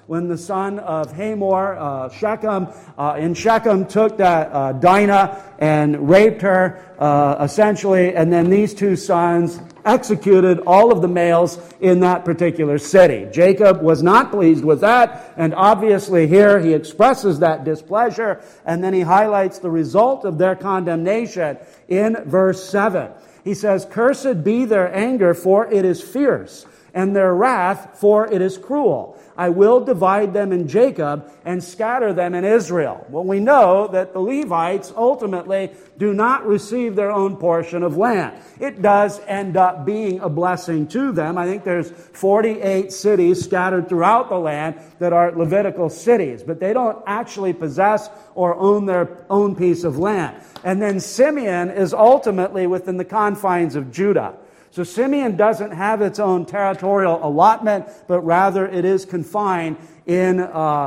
when the son of Hamor, Shechem, in Shechem took that Dinah and raped her, essentially, and then these two sons executed all of the males in that particular city. Jacob was not pleased with that, and obviously here he expresses that displeasure, and then he highlights the result of their condemnation in verse 7. He says, "Cursed be their anger, for it is fierce, and their wrath, for it is cruel. I will divide them in Jacob and scatter them in Israel." Well, we know that the Levites ultimately do not receive their own portion of land. It does end up being a blessing to them. I think there's 48 cities scattered throughout the land that are Levitical cities, but they don't actually possess or own their own piece of land. And then Simeon is ultimately within the confines of Judah. So Simeon doesn't have its own territorial allotment, but rather it is confined in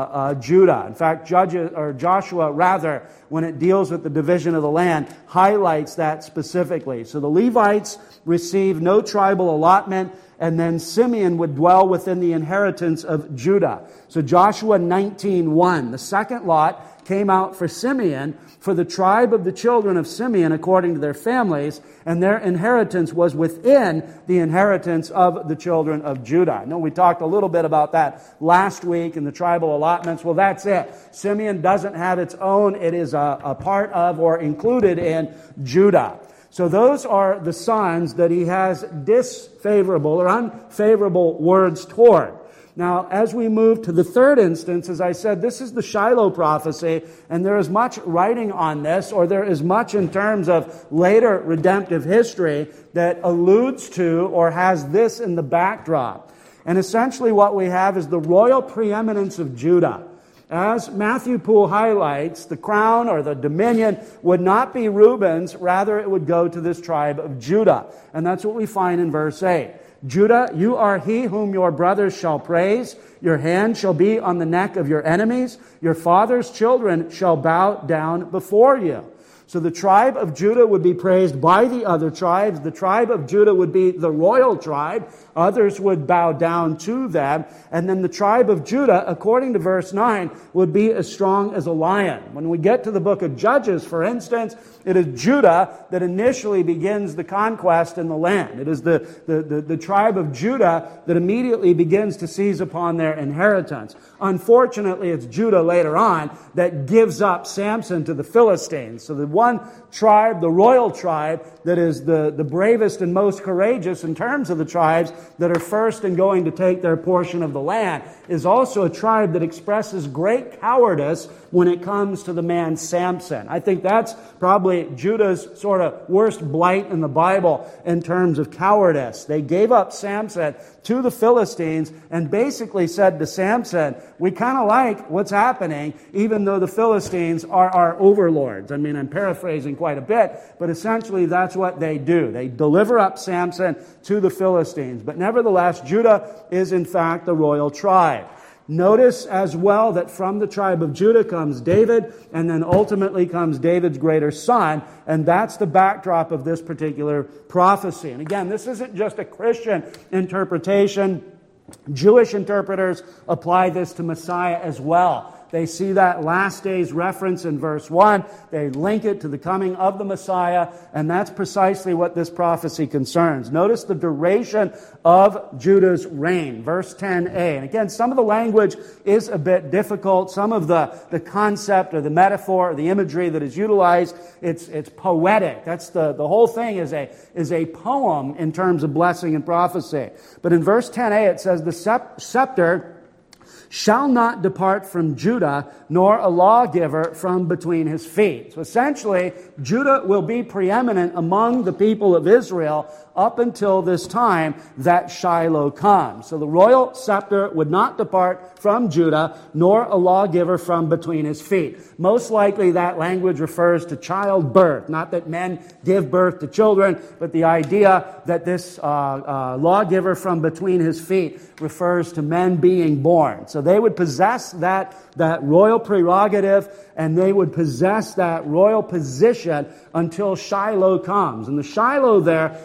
Judah. In fact, Joshua, when it deals with the division of the land, highlights that specifically. So the Levites receive no tribal allotment, and then Simeon would dwell within the inheritance of Judah. So Joshua 19:1, the second lot came out for Simeon, for the tribe of the children of Simeon according to their families, and their inheritance was within the inheritance of the children of Judah. I know we talked a little bit about that last week in the tribal allotments. Well, that's it. Simeon doesn't have its own. It is a part of or included in Judah. So those are the sons that he has disfavorable or unfavorable words toward. Now, as we move to the third instance, as I said, this is the Shiloh prophecy, and there is much writing on this, or there is much in terms of later redemptive history that alludes to or has this in the backdrop. And essentially what we have is the royal preeminence of Judah. As Matthew Poole highlights, the crown or the dominion would not be Reuben's, rather it would go to this tribe of Judah. And that's what we find in verse 8. "Judah, you are he whom your brothers shall praise. Your hand shall be on the neck of your enemies. Your father's children shall bow down before you." So the tribe of Judah would be praised by the other tribes. The tribe of Judah would be the royal tribe. Others would bow down to them. And then the tribe of Judah, according to verse 9, would be as strong as a lion. When we get to the book of Judges, for instance, it is Judah that initially begins the conquest in the land. It is the tribe of Judah that immediately begins to seize upon their inheritance. Unfortunately, it's Judah later on that gives up Samson to the Philistines. So the one tribe, the royal tribe, that is the bravest and most courageous in terms of the tribes that are first in going to take their portion of the land, is also a tribe that expresses great cowardice when it comes to the man Samson. I think that's probably Judah's sort of worst blight in the Bible in terms of cowardice. They gave up Samson to the Philistines and basically said to Samson, "We kind of like what's happening, even though the Philistines are our overlords." I mean, I'm paraphrasing quite a bit, but essentially that's what they do. They deliver up Samson to the Philistines. But nevertheless, Judah is in fact the royal tribe. Notice as well that from the tribe of Judah comes David, and then ultimately comes David's greater son, and that's the backdrop of this particular prophecy. And again, this isn't just a Christian interpretation. Jewish interpreters apply this to Messiah as well. They see that last days reference in verse 1. They link it to the coming of the Messiah, and that's precisely what this prophecy concerns. Notice the duration of Judah's reign, verse 10a. And again, some of the language is a bit difficult. Some of the concept or the metaphor or the imagery that is utilized, it's poetic. That's the whole thing is a poem in terms of blessing and prophecy. But in verse 10a it says, "The scepter shall not depart from Judah, nor a lawgiver from between his feet." So essentially, Judah will be preeminent among the people of Israel up until this time that Shiloh comes. So the royal scepter would not depart from Judah, nor a lawgiver from between his feet. Most likely that language refers to childbirth. Not that men give birth to children, but the idea that this lawgiver from between his feet refers to men being born. So they would possess that royal prerogative, and they would possess that royal position until Shiloh comes. And the Shiloh there is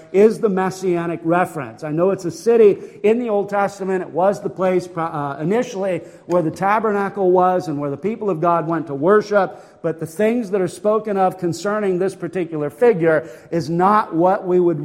the Messianic reference. I know it's a city in the Old Testament. It was the place initially where the tabernacle was and where the people of God went to worship. But the things that are spoken of concerning this particular figure is not what we would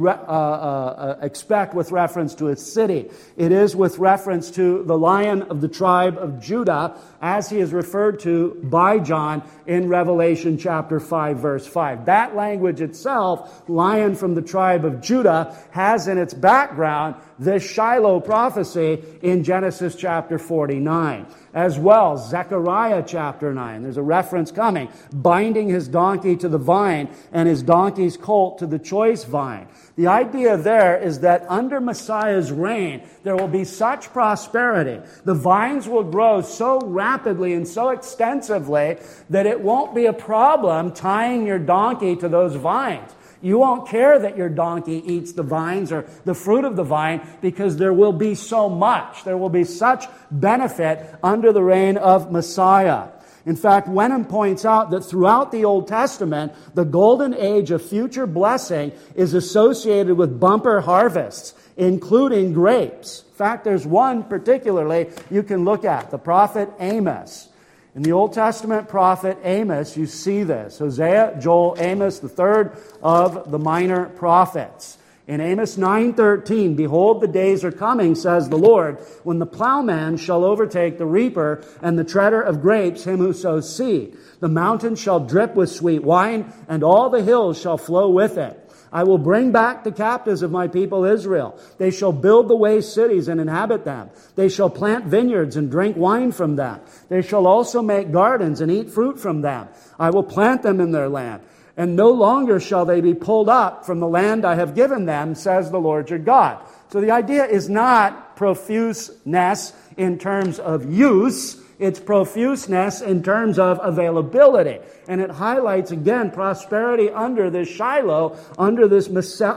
expect with reference to a city. It is with reference to the Lion of the tribe of Judah, as he is referred to by John in Revelation chapter 5, verse 5. That language itself, Lion from the tribe of Judah, has in its background this Shiloh prophecy in Genesis chapter 49. As well, Zechariah chapter 9. There's a reference coming. Binding his donkey to the vine and his donkey's colt to the choice vine. The idea there is that under Messiah's reign, there will be such prosperity. The vines will grow so rapidly and so extensively that it won't be a problem tying your donkey to those vines. You won't care that your donkey eats the vines or the fruit of the vine because there will be so much. There will be such benefit under the reign of Messiah. In fact, Wenham points out that throughout the Old Testament, the golden age of future blessing is associated with bumper harvests, including grapes. In fact, there's one particularly you can look at, the prophet Amos. In the Old Testament prophet Amos, you see this. Hosea, Joel, Amos, the third of the minor prophets. In Amos 9:13, behold, the days are coming, says the Lord, when the plowman shall overtake the reaper and the treader of grapes, him who sows seed. The mountains shall drip with sweet wine, and all the hills shall flow with it. I will bring back the captives of my people Israel. They shall build the waste cities and inhabit them. They shall plant vineyards and drink wine from them. They shall also make gardens and eat fruit from them. I will plant them in their land. And no longer shall they be pulled up from the land I have given them, says the Lord your God. So the idea is not profuseness in terms of use. It's profuseness in terms of availability. And it highlights, again, prosperity under this Shiloh, under this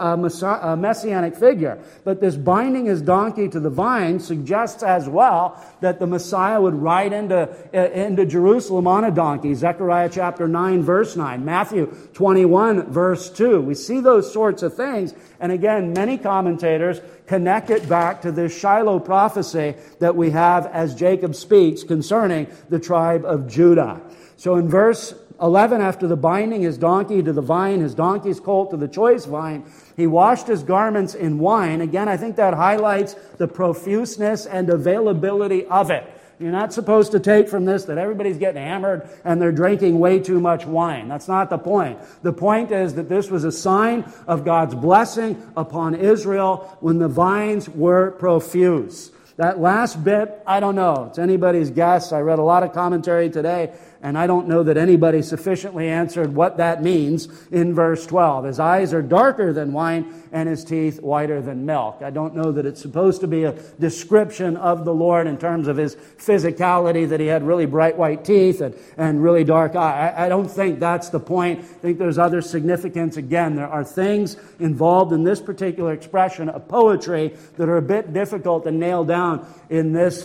messianic figure. But this binding his donkey to the vine suggests as well that the Messiah would ride into Jerusalem on a donkey. Zechariah chapter 9, verse 9. Matthew 21, verse 2. We see those sorts of things. And again, many commentators connect it back to this Shiloh prophecy that we have as Jacob speaks concerning the tribe of Judah. So in verse 11, after the binding his donkey to the vine, his donkey's colt to the choice vine, he washed his garments in wine. Again, I think that highlights the profuseness and availability of it. You're not supposed to take from this that everybody's getting hammered and they're drinking way too much wine. That's not the point. The point is that this was a sign of God's blessing upon Israel when the vines were profuse. That last bit, I don't know. It's anybody's guess. I read a lot of commentary today, and I don't know that anybody sufficiently answered what that means in verse 12. His eyes are darker than wine, and his teeth whiter than milk. I don't know that it's supposed to be a description of the Lord in terms of his physicality, that he had really bright white teeth and really dark eyes. I don't think that's the point. I think there's other significance. Again, there are things involved in this particular expression of poetry that are a bit difficult to nail down in this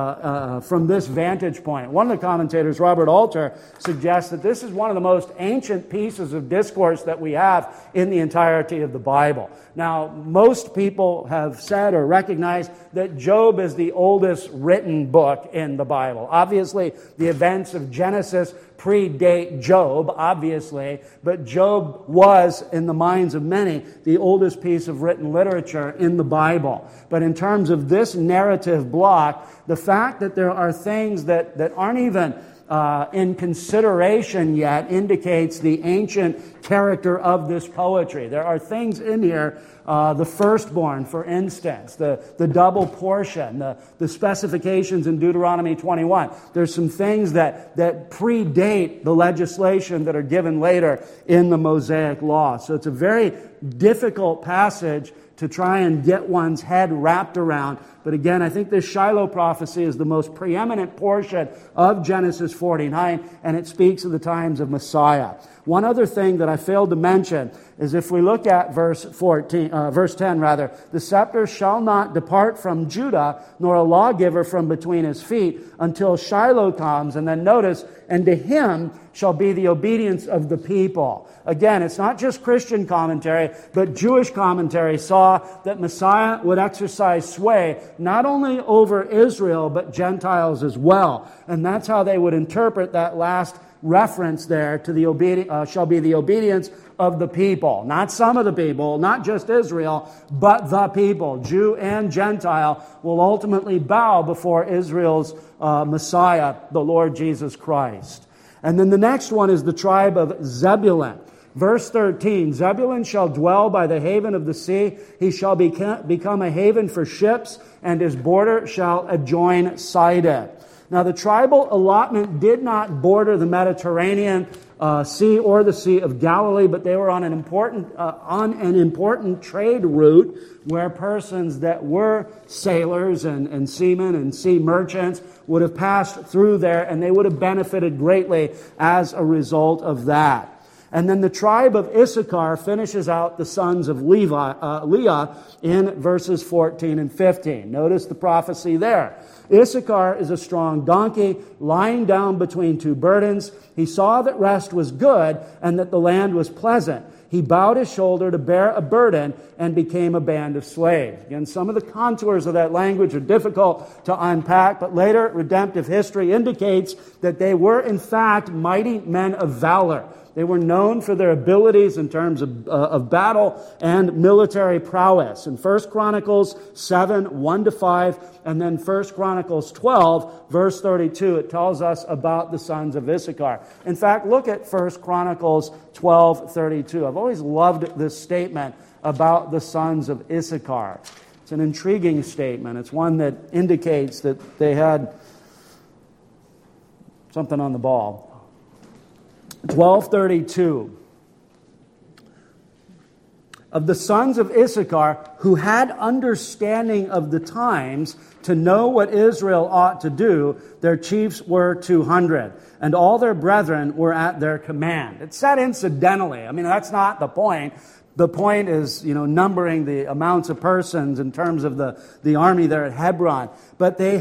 from this vantage point. One of the commentators, Robert Alter, suggests that this is one of the most ancient pieces of discourse that we have in the entirety of the Bible. Now, most people have said or recognized that Job is the oldest written book in the Bible. Obviously, the events of Genesis predate Job, obviously, but Job was, in the minds of many, the oldest piece of written literature in the Bible. But in terms of this narrative block, the fact that there are things that aren't even in consideration yet indicates the ancient character of this poetry. There are things in here, the firstborn, for instance, the double portion, the specifications in Deuteronomy 21. There's some things that predate the legislation that are given later in the Mosaic Law. So it's a very difficult passage to try and get one's head wrapped around. But again, I think this Shiloh prophecy is the most preeminent portion of Genesis 49, and it speaks of the times of Messiah. One other thing that I failed to mention is if we look at verse 10, the scepter shall not depart from Judah, nor a lawgiver from between his feet, until Shiloh comes. And then notice, and to him shall be the obedience of the people. Again, it's not just Christian commentary, but Jewish commentary saw that Messiah would exercise sway not only over Israel, but Gentiles as well. And that's how they would interpret that last reference there to the shall be the obedience of the people. Not some of the people, not just Israel, but the people. Jew and Gentile will ultimately bow before Israel's Messiah, the Lord Jesus Christ. And then the next one is the tribe of Zebulun. Verse 13, Zebulun shall dwell by the haven of the sea. He shall become a haven for ships, and his border shall adjoin Sidon. Now, the tribal allotment did not border the Mediterranean Sea or the Sea of Galilee, but they were on an important trade route where persons that were sailors and seamen and sea merchants would have passed through there, and they would have benefited greatly as a result of that. And then the tribe of Issachar finishes out the sons of Leah in verses 14 and 15. Notice the prophecy there. Issachar is a strong donkey, lying down between two burdens. He saw that rest was good and that the land was pleasant. He bowed his shoulder to bear a burden and became a band of slaves. Again, some of the contours of that language are difficult to unpack, but later redemptive history indicates that they were in fact mighty men of valor. They were known for their abilities in terms of battle and military prowess. In 1 Chronicles 7, 1-5, and then 1 Chronicles 12, verse 32, it tells us about the sons of Issachar. In fact, look at 1 Chronicles 12, 32. I've always loved this statement about the sons of Issachar. It's an intriguing statement. It's one that indicates that they had something on the ball. 12:32. Of the sons of Issachar who had understanding of the times to know what Israel ought to do, their chiefs were 200, and all their brethren were at their command. It's said incidentally. I mean, that's not the point. The point is, numbering the amounts of persons in terms of the army there at Hebron. But they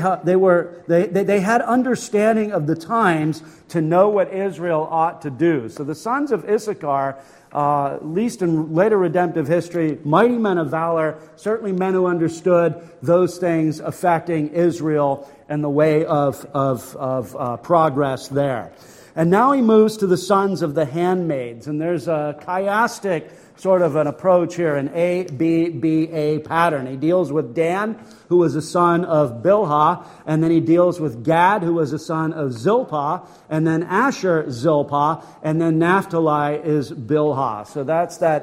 had understanding of the times to know what Israel ought to do. So the sons of Issachar, at least in later redemptive history, mighty men of valor, certainly men who understood those things affecting Israel and the way of progress there. And now he moves to the sons of the handmaids, and there's a chiastic sort of an approach here, an A-B-B-A pattern. He deals with Dan, who was a son of Bilhah, and then he deals with Gad, who was a son of Zilpah, and then Asher, Zilpah, and then Naphtali is Bilhah. So that's that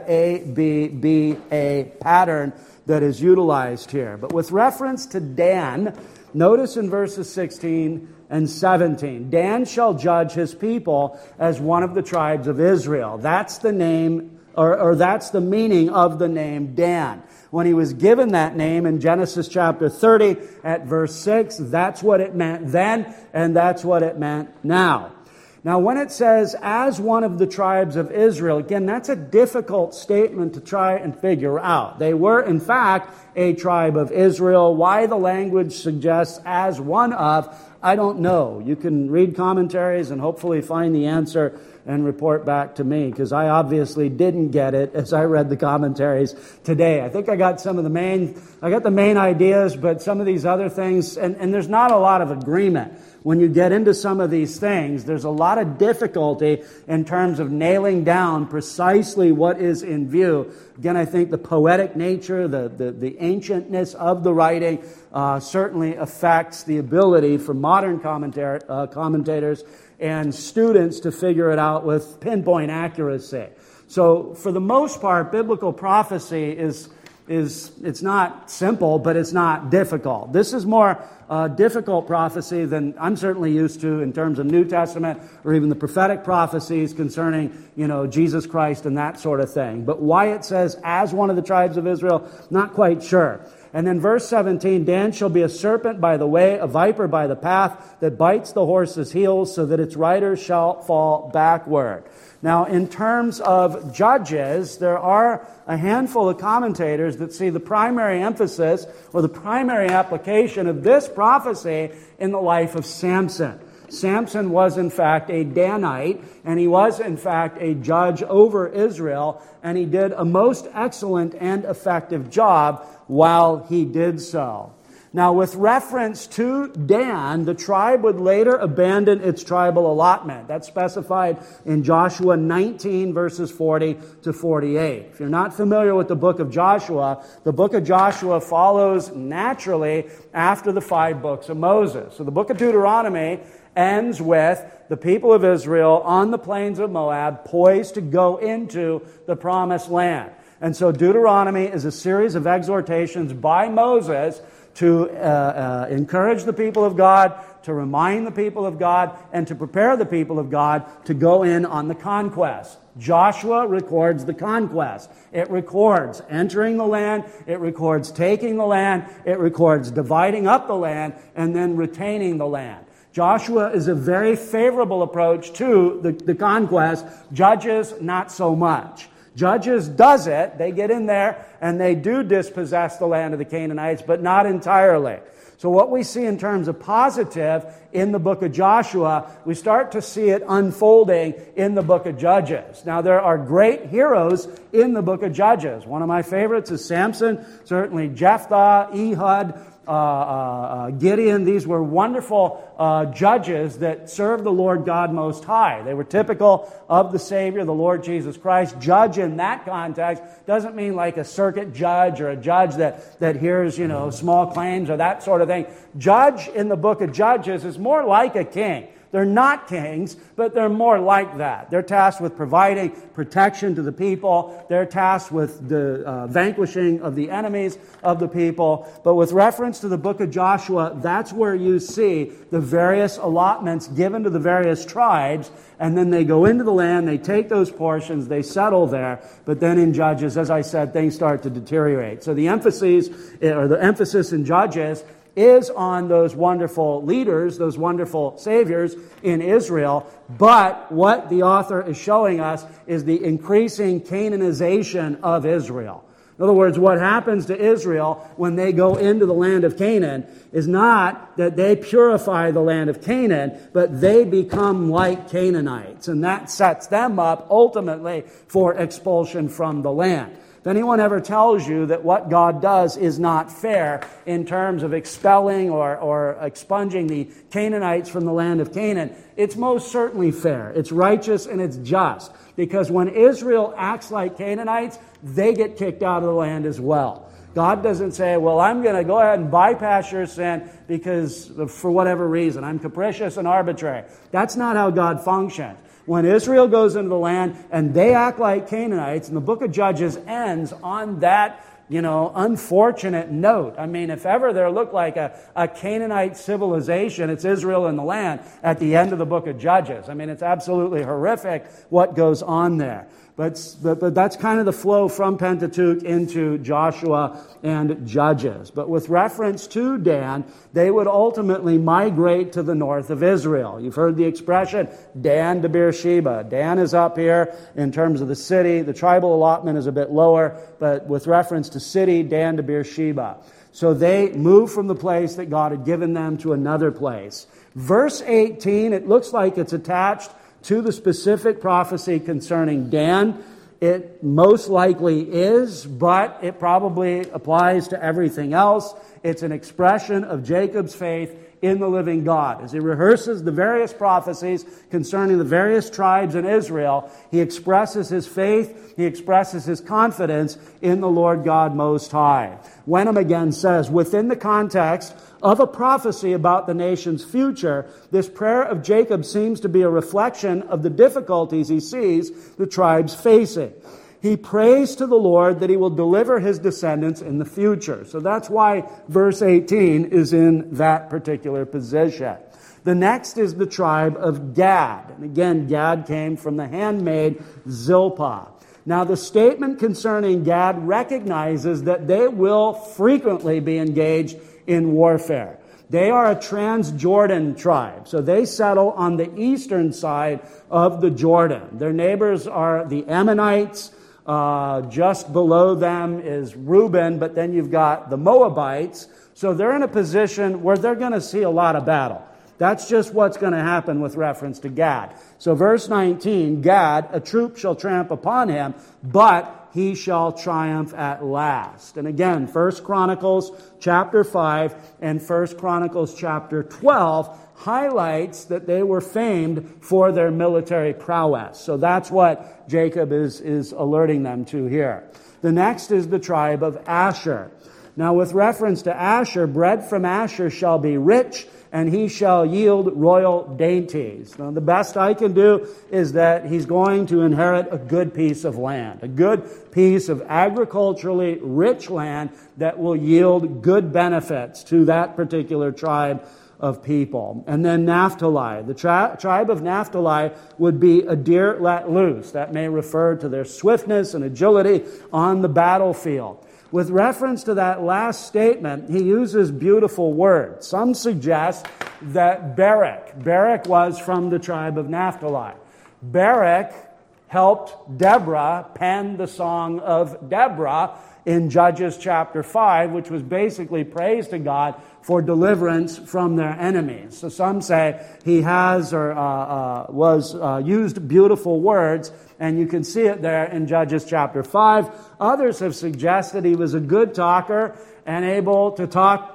A-B-B-A pattern that is utilized here. But with reference to Dan, notice in verses 16 and 17, Dan shall judge his people as one of the tribes of Israel. That's the name, or that's the meaning of the name Dan. When he was given that name in Genesis chapter 30 at verse 6, that's what it meant then, and that's what it meant now. Now, when it says, as one of the tribes of Israel, again, that's a difficult statement to try and figure out. They were, in fact, a tribe of Israel. Why the language suggests as one of, I don't know. You can read commentaries and hopefully find the answer and report back to me, because I obviously didn't get it as I read the commentaries today. I think I got the main ideas, but some of these other things, and there's not a lot of agreement. When you get into some of these things, there's a lot of difficulty in terms of nailing down precisely what is in view. Again, I think the poetic nature, the ancientness of the writing certainly affects the ability for modern commentators and students to figure it out with pinpoint accuracy. So, for the most part, biblical prophecy is it's not simple, but it's not difficult. This is more difficult prophecy than I'm certainly used to in terms of New Testament or even the prophetic prophecies concerning, Jesus Christ and that sort of thing. But why it says, as one of the tribes of Israel, not quite sure. And then verse 17, Dan shall be a serpent by the way, a viper by the path, that bites the horse's heels, so that its rider shall fall backward. Now, in terms of judges, there are a handful of commentators that see the primary emphasis or the primary application of this prophecy in the life of Samson. Samson was in fact a Danite, and he was in fact a judge over Israel, and he did a most excellent and effective job while he did so. Now, with reference to Dan, the tribe would later abandon its tribal allotment. That's specified in Joshua 19, verses 40 to 48. If you're not familiar with the book of Joshua follows naturally after the 5 books of Moses. So the book of Deuteronomy ends with the people of Israel on the plains of Moab, poised to go into the promised land. And so Deuteronomy is a series of exhortations by Moses to encourage the people of God, to remind the people of God, and to prepare the people of God to go in on the conquest. Joshua records the conquest. It records entering the land, it records taking the land, it records dividing up the land, and then retaining the land. Joshua is a very favorable approach to the conquest. Judges, not so much. Judges does it. They get in there and they do dispossess the land of the Canaanites, but not entirely. So what we see in terms of positive in the book of Joshua, we start to see it unfolding in the book of Judges. Now, there are great heroes in the book of Judges. One of my favorites is Samson, certainly Jephthah, Ehud, Gideon. These were wonderful judges that served the Lord God Most High. They were typical of the Savior, the Lord Jesus Christ. Judge in that context doesn't mean like a circuit judge or a judge that hears, small claims or that sort of thing. Judge in the book of Judges is more like a king. They're not kings, but they're more like that. They're tasked with providing protection to the people. They're tasked with the vanquishing of the enemies of the people. But with reference to the book of Joshua, that's where you see the various allotments given to the various tribes, and then they go into the land, they take those portions, they settle there. But then in Judges, as I said, things start to deteriorate. So the emphasis in Judges is on those wonderful leaders, those wonderful saviors in Israel. But what the author is showing us is the increasing Canaanization of Israel. In other words, what happens to Israel when they go into the land of Canaan is not that they purify the land of Canaan, but they become like Canaanites. And that sets them up ultimately for expulsion from the land. If anyone ever tells you that what God does is not fair in terms of expelling or expunging the Canaanites from the land of Canaan, it's most certainly fair. It's righteous and it's just. Because when Israel acts like Canaanites, they get kicked out of the land as well. God doesn't say, well, I'm going to go ahead and bypass your sin because for whatever reason, I'm capricious and arbitrary. That's not how God functions. When Israel goes into the land and they act like Canaanites, and the book of Judges ends on that, unfortunate note. I mean, if ever there looked like a Canaanite civilization, it's Israel in the land at the end of the book of Judges. I mean, it's absolutely horrific what goes on there. But that's kind of the flow from Pentateuch into Joshua and Judges. But with reference to Dan, they would ultimately migrate to the north of Israel. You've heard the expression, Dan to Beersheba. Dan is up here in terms of the city. The tribal allotment is a bit lower, but with reference to city, Dan to Beersheba. So they move from the place that God had given them to another place. Verse 18, it looks like it's attached to the specific prophecy concerning Dan. It most likely is, but it probably applies to everything else. It's an expression of Jacob's faith in the living God. As he rehearses the various prophecies concerning the various tribes in Israel, he expresses his faith, he expresses his confidence in the Lord God Most High. Wenham again says, within the context of a prophecy about the nation's future, this prayer of Jacob seems to be a reflection of the difficulties he sees the tribes facing. He prays to the Lord that he will deliver his descendants in the future. So that's why verse 18 is in that particular position. The next is the tribe of Gad. And again, Gad came from the handmaid Zilpah. Now, the statement concerning Gad recognizes that they will frequently be engaged in warfare. They are a Transjordan tribe, so they settle on the eastern side of the Jordan. Their neighbors are the Ammonites. Just below them is Reuben, but then you've got the Moabites. So they're in a position where they're going to see a lot of battle. That's just what's going to happen with reference to Gad. So verse 19, Gad, a troop shall tramp upon him, but he shall triumph at last. And again, 1 Chronicles chapter 5 and 1 Chronicles chapter 12 highlights that they were famed for their military prowess. So that's what Jacob is alerting them to here. The next is the tribe of Asher. Now with reference to Asher, bread from Asher shall be rich, and he shall yield royal dainties. Now, the best I can do is that he's going to inherit a good piece of land, a good piece of agriculturally rich land that will yield good benefits to that particular tribe of people. And then Naphtali. The tribe of Naphtali would be a deer let loose. That may refer to their swiftness and agility on the battlefield. With reference to that last statement, he uses beautiful words. Some suggest that Barak was from the tribe of Naphtali. Barak helped Deborah pen the song of Deborah in Judges chapter 5, which was basically praise to God for deliverance from their enemies. So some say he has used beautiful words, and you can see it there in Judges chapter 5. Others have suggested he was a good talker and able to talk,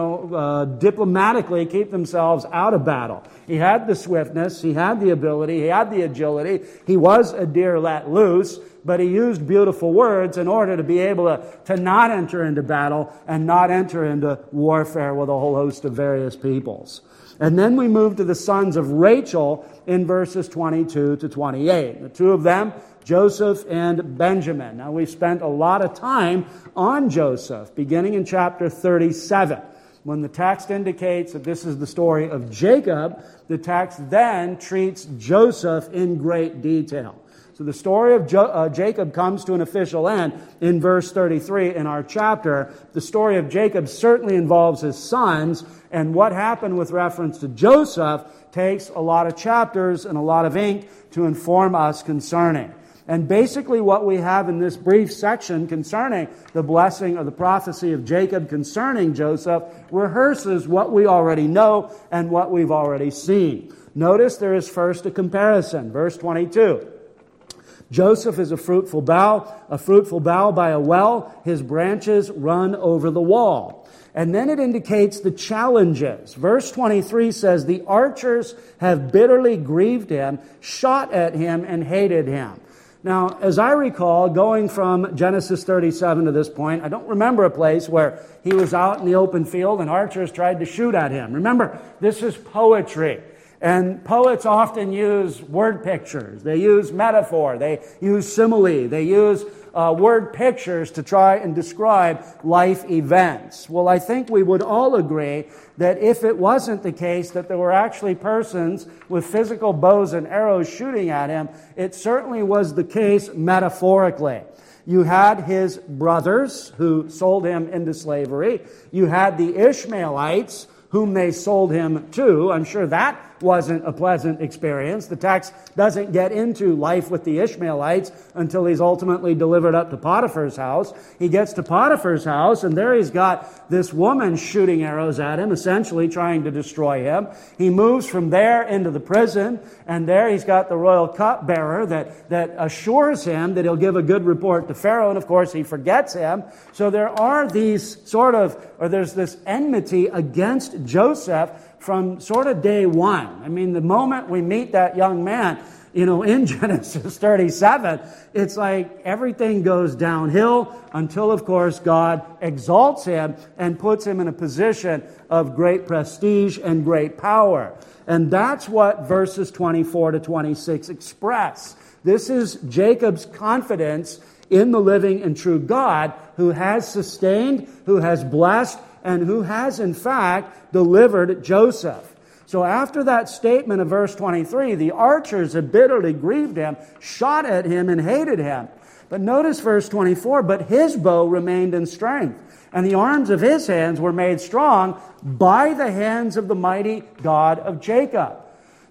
diplomatically keep themselves out of battle. He had the swiftness, he had the ability, he had the agility. He was a deer let loose, but he used beautiful words in order to be able to not enter into battle and not enter into warfare with a whole host of various peoples. And then we move to the sons of Rachel in verses 22 to 28. The two of them, Joseph and Benjamin. Now, we've spent a lot of time on Joseph, beginning in chapter 37. When the text indicates that this is the story of Jacob, the text then treats Joseph in great detail. So the story of Jacob comes to an official end in verse 33 in our chapter. The story of Jacob certainly involves his sons, and what happened with reference to Joseph takes a lot of chapters and a lot of ink to inform us concerning. And basically what we have in this brief section concerning the blessing or the prophecy of Jacob concerning Joseph rehearses what we already know and what we've already seen. Notice there is first a comparison. Verse 22. Joseph is a fruitful bough by a well. His branches run over the wall. And then it indicates the challenges. Verse 23 says, the archers have bitterly grieved him, shot at him, and hated him. Now, as I recall, going from Genesis 37 to this point, I don't remember a place where he was out in the open field and archers tried to shoot at him. Remember, this is poetry. And poets often use word pictures. They use metaphor. They use simile. They use word pictures to try and describe life events. Well, I think we would all agree that if it wasn't the case that there were actually persons with physical bows and arrows shooting at him, it certainly was the case metaphorically. You had his brothers who sold him into slavery. You had the Ishmaelites whom they sold him to. I'm sure that wasn't a pleasant experience. The text doesn't get into life with the Ishmaelites until he's ultimately delivered up to Potiphar's house. He gets to Potiphar's house, and there he's got this woman shooting arrows at him, essentially trying to destroy him. He moves from there into the prison, and there he's got the royal cupbearer that assures him that he'll give a good report to Pharaoh, and of course he forgets him. So there are there's this enmity against Joseph from sort of day one. I mean, the moment we meet that young man, in Genesis 37, it's like everything goes downhill until, of course, God exalts him and puts him in a position of great prestige and great power. And that's what verses 24 to 26 express. This is Jacob's confidence in the living and true God who has sustained, who has blessed, and who has, in fact, delivered Joseph. So after that statement of verse 23, the archers had bitterly grieved him, shot at him, and hated him. But notice verse 24, but his bow remained in strength, and the arms of his hands were made strong by the hands of the mighty God of Jacob.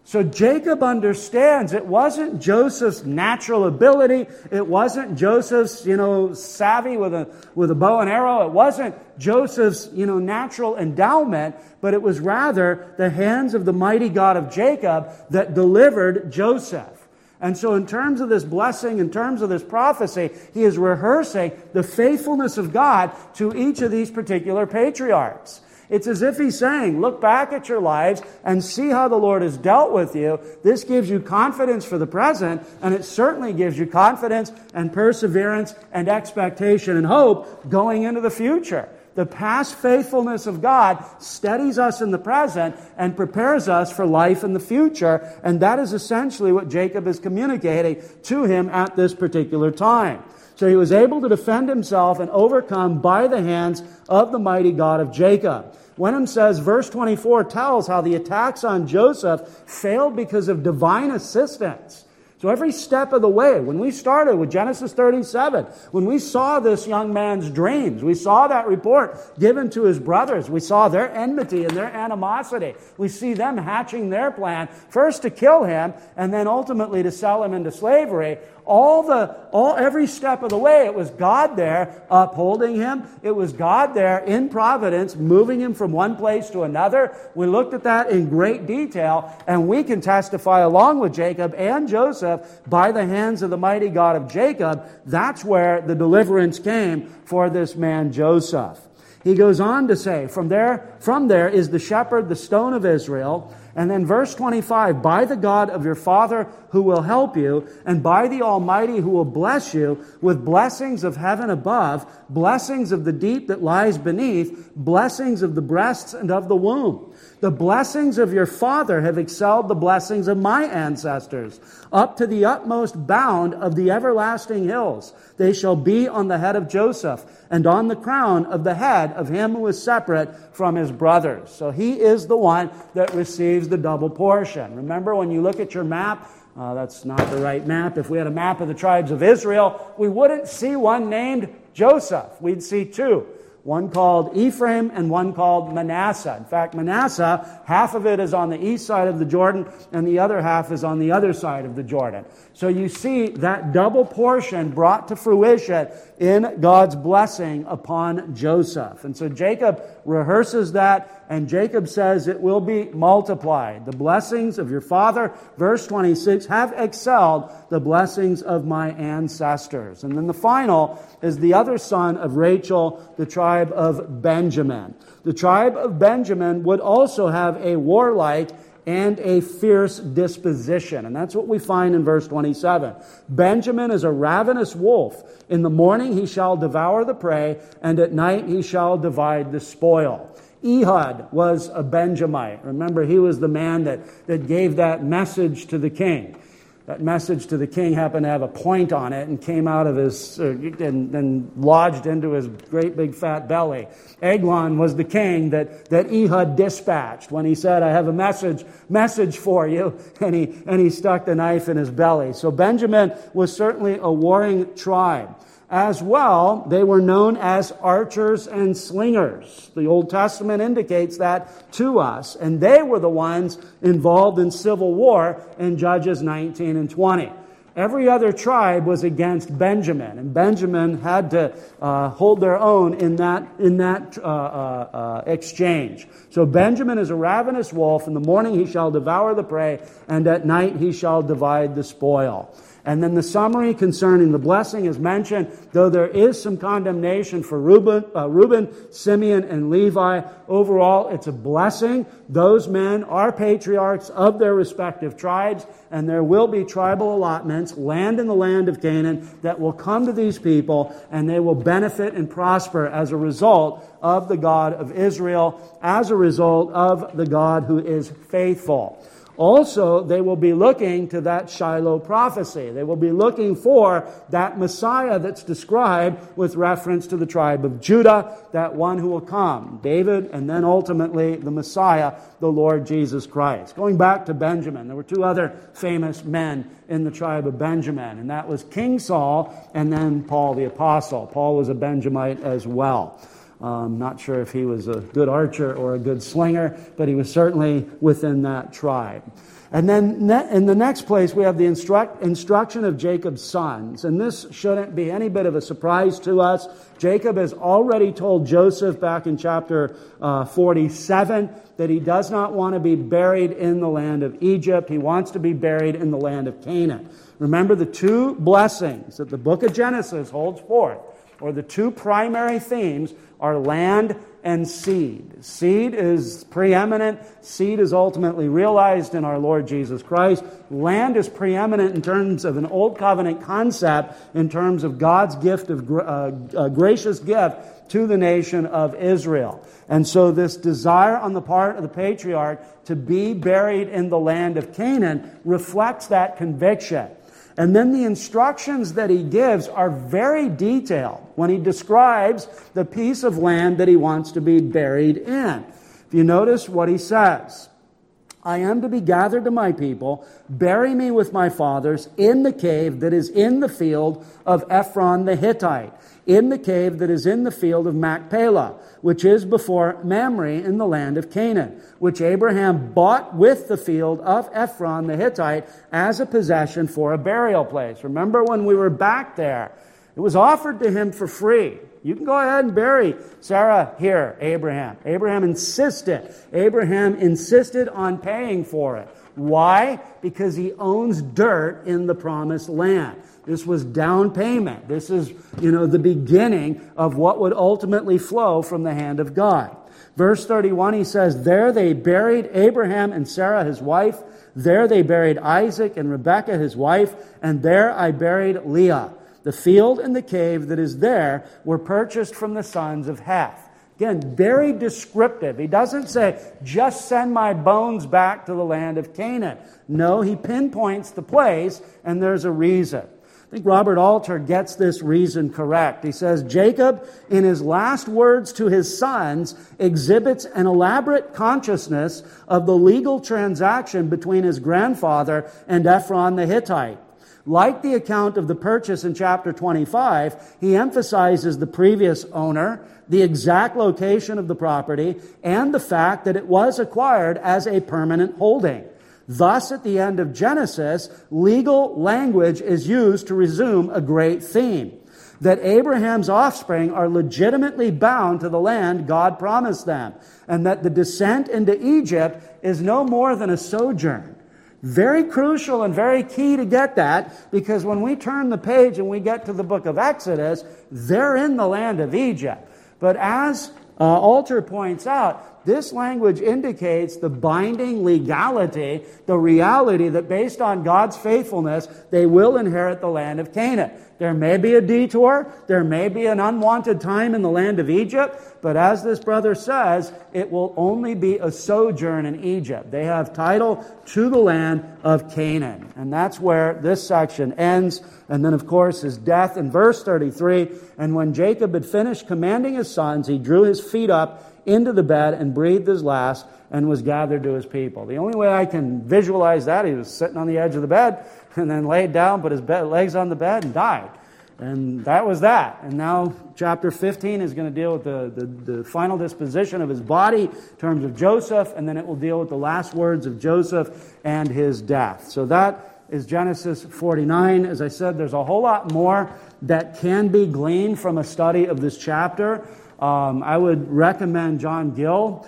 So Jacob understands it wasn't Joseph's natural ability. It wasn't Joseph's, savvy with a bow and arrow. It wasn't Joseph's, natural endowment, but it was rather the hands of the mighty God of Jacob that delivered Joseph. And so in terms of this blessing, in terms of this prophecy, he is rehearsing the faithfulness of God to each of these particular patriarchs. It's as if he's saying, look back at your lives and see how the Lord has dealt with you. This gives you confidence for the present, and it certainly gives you confidence and perseverance and expectation and hope going into the future. The past faithfulness of God steadies us in the present and prepares us for life in the future, and that is essentially what Jacob is communicating to him at this particular time. So he was able to defend himself and overcome by the hands of the mighty God of Jacob. Wenham says, verse 24 tells how the attacks on Joseph failed because of divine assistance. So every step of the way, when we started with Genesis 37, when we saw this young man's dreams, we saw that report given to his brothers, we saw their enmity and their animosity. We see them hatching their plan, first to kill him, and then ultimately to sell him into slavery. Every step of the way, it was God there upholding him. It was God there in providence, moving him from one place to another. We looked at that in great detail, and we can testify along with Jacob and Joseph by the hands of the mighty God of Jacob. That's where the deliverance came for this man Joseph. He goes on to say, from there is the shepherd, the stone of Israel. And then verse 25, by the God of your father who will help you, and by the Almighty who will bless you with blessings of heaven above, blessings of the deep that lies beneath, blessings of the breasts and of the womb. The blessings of your father have excelled the blessings of my ancestors, up to the utmost bound of the everlasting hills. They shall be on the head of Joseph, and on the crown of the head of him who is separate from his brothers. So he is the one that receives the double portion. Remember, when you look at your map, that's not the right map. If we had a map of the tribes of Israel, we wouldn't see one named Joseph. We'd see two. One called Ephraim and one called Manasseh. In fact, Manasseh, half of it is on the east side of the Jordan and the other half is on the other side of the Jordan. So you see that double portion brought to fruition in God's blessing upon Joseph. And so Jacob rehearses that, and Jacob says it will be multiplied. The blessings of your father, verse 26, have excelled the blessings of my ancestors. And then the final is the other son of Rachel, the tribe of Benjamin. The tribe of Benjamin would also have a warlike and a fierce disposition. And that's what we find in verse 27. Benjamin is a ravenous wolf. In the morning he shall devour the prey, and at night he shall divide the spoil. Ehud was a Benjamite. Remember, he was the man that gave that message to the king. That message to the king happened to have a point on it and came out of his, and lodged into his great big fat belly. Eglon was the king that Ehud dispatched when he said, I have a message for you, and he stuck the knife in his belly. So Benjamin was certainly a warring tribe. As well, they were known as archers and slingers. The Old Testament indicates that to us. And they were the ones involved in civil war in Judges 19 and 20. Every other tribe was against Benjamin, and Benjamin had to hold their own in that exchange. So Benjamin is a ravenous wolf. In the morning he shall devour the prey, and at night he shall divide the spoil. And then the summary concerning the blessing is mentioned, though there is some condemnation for Reuben, Simeon, and Levi. Overall, it's a blessing. Those men are patriarchs of their respective tribes, and there will be tribal allotments, land in the land of Canaan, that will come to these people, and they will benefit and prosper as a result of the God of Israel, as a result of the God who is faithful. Also, they will be looking to that Shiloh prophecy. They will be looking for that Messiah that's described with reference to the tribe of Judah, that one who will come, David, and then ultimately the Messiah, the Lord Jesus Christ. Going back to Benjamin, there were two other famous men in the tribe of Benjamin, and that was King Saul and then Paul the Apostle. Paul was a Benjamite as well. Not sure if he was a good archer or a good slinger, but he was certainly within that tribe. And then in the next place, we have the instruction of Jacob's sons. And this shouldn't be any bit of a surprise to us. Jacob has already told Joseph back in chapter 47 that he does not want to be buried in the land of Egypt. He wants to be buried in the land of Canaan. Remember, the two blessings that the book of Genesis holds forth, or the two primary themes, are land and seed. Seed is preeminent. Seed is ultimately realized in our Lord Jesus Christ. Land is preeminent in terms of an old covenant concept, in terms of God's gift of gracious gift to the nation of Israel. And so this desire on the part of the patriarch to be buried in the land of Canaan reflects that conviction. And then the instructions that he gives are very detailed when he describes the piece of land that he wants to be buried in. If you notice what he says, I am to be gathered to my people, bury me with my fathers in the cave that is in the field of Ephron the Hittite, in the cave that is in the field of Machpelah, which is before Mamre in the land of Canaan, which Abraham bought with the field of Ephron the Hittite as a possession for a burial place. Remember when we were back there, it was offered to him for free. You can go ahead and bury Sarah here, Abraham. Abraham insisted on paying for it. Why? Because he owns dirt in the promised land. This was down payment. This is, the beginning of what would ultimately flow from the hand of God. Verse 31, he says, there they buried Abraham and Sarah his wife. There they buried Isaac and Rebekah his wife. And there I buried Leah. The field and the cave that is there were purchased from the sons of Heth. Again, very descriptive. He doesn't say, just send my bones back to the land of Canaan. No, he pinpoints the place, and there's a reason. I think Robert Alter gets this reason correct. He says, Jacob, in his last words to his sons, exhibits an elaborate consciousness of the legal transaction between his grandfather and Ephron the Hittite. Like the account of the purchase in chapter 25, he emphasizes the previous owner, the exact location of the property, and the fact that it was acquired as a permanent holding. Thus, at the end of Genesis, legal language is used to resume a great theme, that Abraham's offspring are legitimately bound to the land God promised them, and that the descent into Egypt is no more than a sojourn. Very crucial and very key to get that, because when we turn the page and we get to the book of Exodus, they're in the land of Egypt. But as Alter points out, this language indicates the binding legality, the reality that based on God's faithfulness, they will inherit the land of Canaan. There may be a detour, there may be an unwanted time in the land of Egypt, but as this brother says, it will only be a sojourn in Egypt. They have title to the land of Canaan. And that's where this section ends. And then, of course, his death in verse 33. And when Jacob had finished commanding his sons, he drew his feet up into the bed and breathed his last and was gathered to his people. The only way I can visualize that, he was sitting on the edge of the bed and then laid down, put his legs on the bed and died. And that was that. And now chapter 15 is going to deal with the final disposition of his body in terms of Joseph, and then it will deal with the last words of Joseph and his death. So that is Genesis 49. As I said, there's a whole lot more that can be gleaned from a study of this chapter. I would recommend John Gill.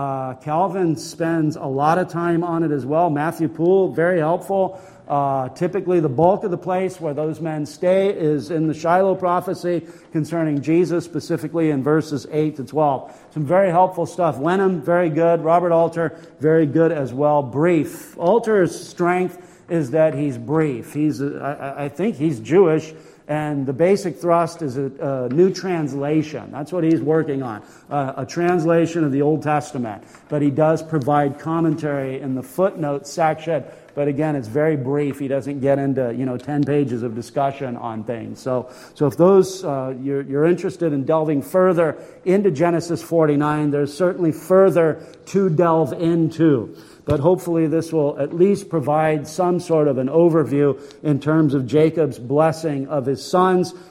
Calvin spends a lot of time on it as well. Matthew Poole, very helpful. Typically the bulk of the place where those men stay is in the Shiloh prophecy concerning Jesus, specifically in verses 8 to 12. Some very helpful stuff. Wenham, very good. Robert Alter, very good as well. Brief. Alter's strength is that he's brief. I think he's Jewish, and the basic thrust is a new translation. That's what he's working on, a translation of the Old Testament. But he does provide commentary in the footnote section. But again, it's very brief. He doesn't get into 10 pages of discussion on things. So if those you're interested in delving further into Genesis 49, there's certainly further to delve into. But hopefully this will at least provide some sort of an overview in terms of Jacob's blessing of his sons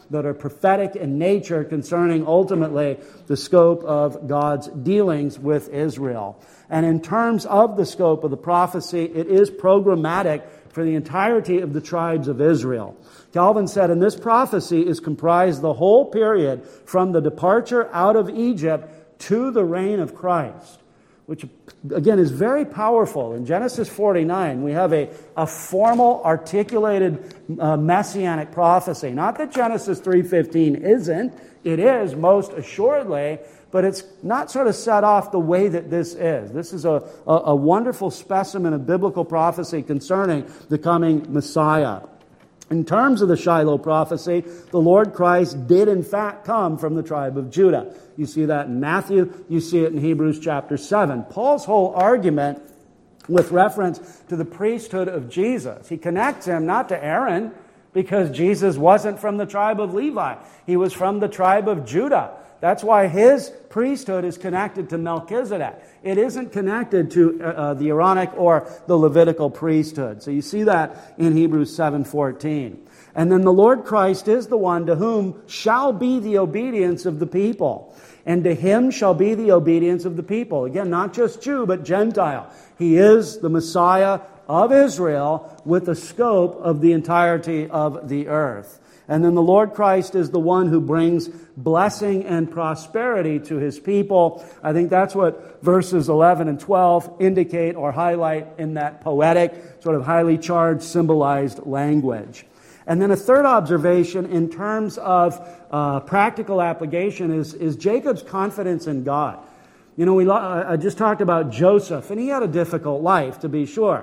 that are prophetic in nature concerning ultimately the scope of God's dealings with Israel. And in terms of the scope of the prophecy, it is programmatic for the entirety of the tribes of Israel. Calvin said, and this prophecy is comprised the whole period from the departure out of Egypt to the reign of Christ, which again is very powerful. In Genesis 49, we have a formal, articulated messianic prophecy. Not that Genesis 3:15 isn't. It is, most assuredly, but it's not sort of set off the way that this is. This is a wonderful specimen of biblical prophecy concerning the coming Messiah. In terms of the Shiloh prophecy, the Lord Christ did in fact come from the tribe of Judah. You see that in Matthew, you see it in Hebrews chapter 7. Paul's whole argument with reference to the priesthood of Jesus, he connects him not to Aaron, because Jesus wasn't from the tribe of Levi. He was from the tribe of Judah. That's why his priesthood is connected to Melchizedek. It isn't connected to the Aaronic or the Levitical priesthood. So you see that in Hebrews 7:14. And then the Lord Christ is the one to whom shall be the obedience of the people. And to him shall be the obedience of the people. Again, not just Jew, but Gentile. He is the Messiah of Israel with the scope of the entirety of the earth. And then the Lord Christ is the one who brings blessing and prosperity to his people. I think that's what verses 11 and 12 indicate or highlight in that poetic, sort of highly charged, symbolized language. And then a third observation in terms of practical application is Jacob's confidence in God. You know, I just talked about Joseph, and he had a difficult life, to be sure.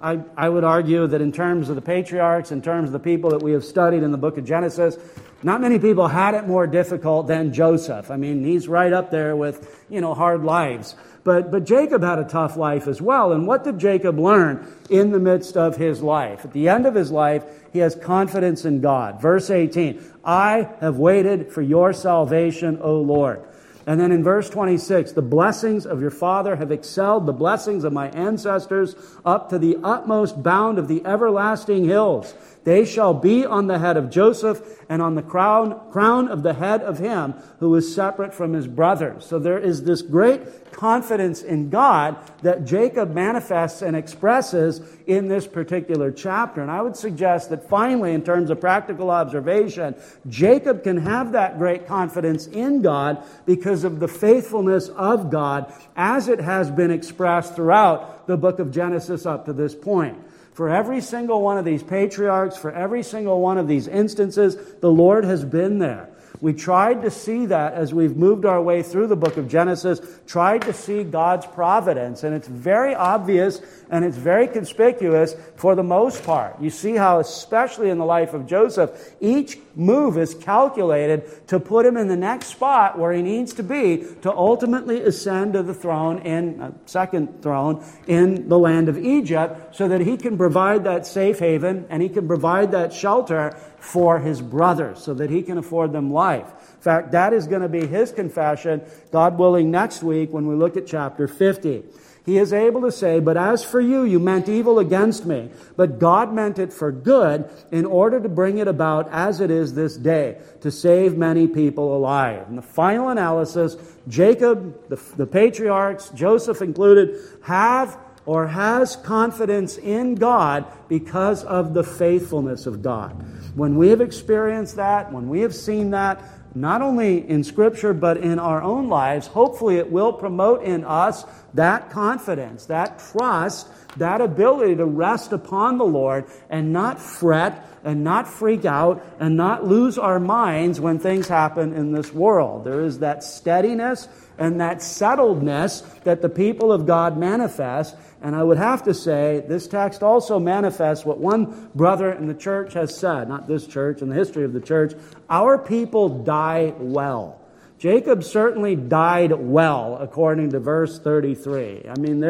I would argue that in terms of the patriarchs, in terms of the people that we have studied in the book of Genesis, not many people had it more difficult than Joseph. I mean, he's right up there with, hard lives. But Jacob had a tough life as well. And what did Jacob learn in the midst of his life? At the end of his life, he has confidence in God. Verse 18, I have waited for your salvation, O Lord. And then in verse 26, the blessings of your father have excelled the blessings of my ancestors up to the utmost bound of the everlasting hills. They shall be on the head of Joseph and on the crown of the head of him who is separate from his brothers. So there is this great confidence in God that Jacob manifests and expresses in this particular chapter. And I would suggest that finally, in terms of practical observation, Jacob can have that great confidence in God because of the faithfulness of God as it has been expressed throughout the book of Genesis up to this point. For every single one of these patriarchs, for every single one of these instances, the Lord has been there. We tried to see that as we've moved our way through the book of Genesis, tried to see God's providence. And it's very obvious and it's very conspicuous for the most part. You see how, especially in the life of Joseph, each move is calculated to put him in the next spot where he needs to be to ultimately ascend to the throne second throne in the land of Egypt so that he can provide that safe haven and he can provide that shelter for his brothers so that he can afford them life. In fact, that is going to be his confession, God willing, next week when we look at chapter 50. He is able to say, but as for you, you meant evil against me, but God meant it for good in order to bring it about as it is this day, to save many people alive. In the final analysis, Jacob, the patriarchs, Joseph included, have or has confidence in God because of the faithfulness of God. When we have experienced that, when we have seen that, not only in Scripture but in our own lives, hopefully it will promote in us that confidence, that trust, that ability to rest upon the Lord and not fret and not freak out and not lose our minds when things happen in this world. There is that steadiness and that settledness that the people of God manifest. And I would have to say, this text also manifests what one brother in the church has said, not this church, in the history of the church, our people die well. Jacob certainly died well, according to verse 33. I mean,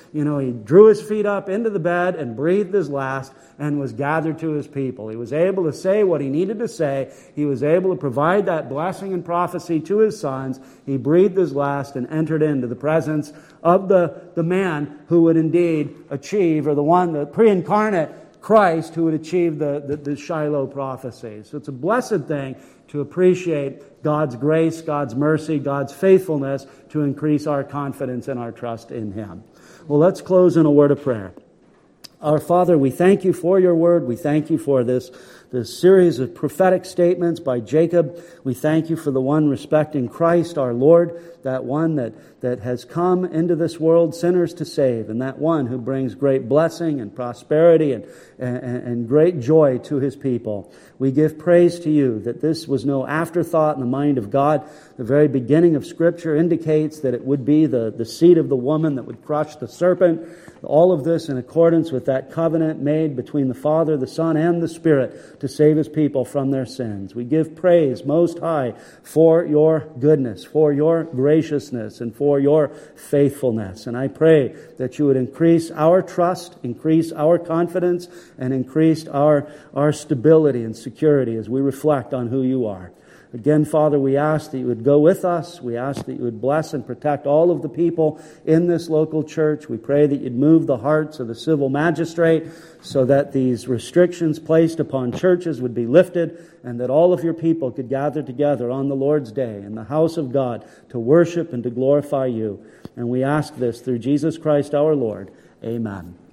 he drew his feet up into the bed and breathed his last and was gathered to his people. He was able to say what he needed to say. He was able to provide that blessing and prophecy to his sons. He breathed his last and entered into the presence of the man who would indeed achieve, or the pre-incarnate Christ who would achieve the Shiloh prophecy. So it's a blessed thing to appreciate God's grace, God's mercy, God's faithfulness, to increase our confidence and our trust in Him. Well, let's close in a word of prayer. Our Father, we thank You for Your word. We thank You for this series of prophetic statements by Jacob. We thank You for the one respecting Christ our Lord, that one that has come into this world sinners to save, and that one who brings great blessing and prosperity and great joy to His people. We give praise to You that this was no afterthought in the mind of God. The very beginning of Scripture indicates that it would be the seed of the woman that would crush the serpent. All of this in accordance with that covenant made between the Father, the Son, and the Spirit to save His people from their sins. We give praise Most High for Your goodness, for Your graciousness, and for Your faithfulness. And I pray that You would increase our trust, increase our confidence, and increase our stability and security as we reflect on who You are. Again, Father, we ask that You would go with us. We ask that You would bless and protect all of the people in this local church. We pray that You'd move the hearts of the civil magistrate so that these restrictions placed upon churches would be lifted, and that all of Your people could gather together on the Lord's day in the house of God to worship and to glorify You. And we ask this through Jesus Christ our Lord. Amen.